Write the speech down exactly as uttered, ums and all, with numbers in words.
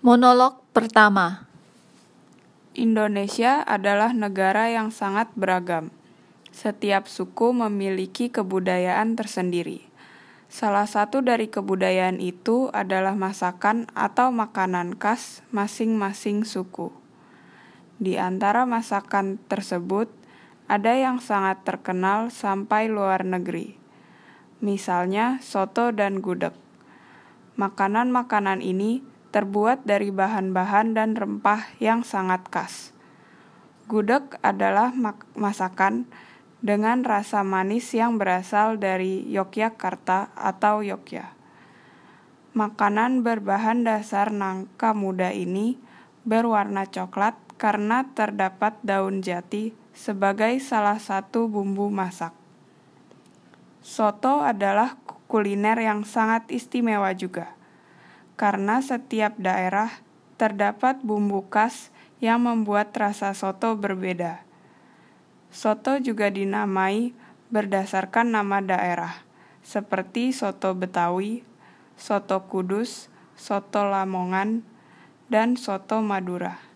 Monolog pertama. Indonesia adalah negara yang sangat beragam. Setiap suku memiliki kebudayaan tersendiri. Salah satu dari kebudayaan itu adalah masakan atau makanan khas masing-masing suku. Di antara masakan tersebut, ada yang sangat terkenal sampai luar negeri. Misalnya soto dan gudeg. Makanan-makanan ini terbuat dari bahan-bahan dan rempah yang sangat khas. Gudeg adalah mak- masakan dengan rasa manis yang berasal dari Yogyakarta atau Yogya. Makanan berbahan dasar nangka muda ini berwarna coklat karena terdapat daun jati sebagai salah satu bumbu masak. Soto adalah kuliner yang sangat istimewa juga, karena setiap daerah terdapat bumbu khas yang membuat rasa soto berbeda. Soto juga dinamai berdasarkan nama daerah, seperti soto Betawi, soto Kudus, soto Lamongan, dan soto Madura.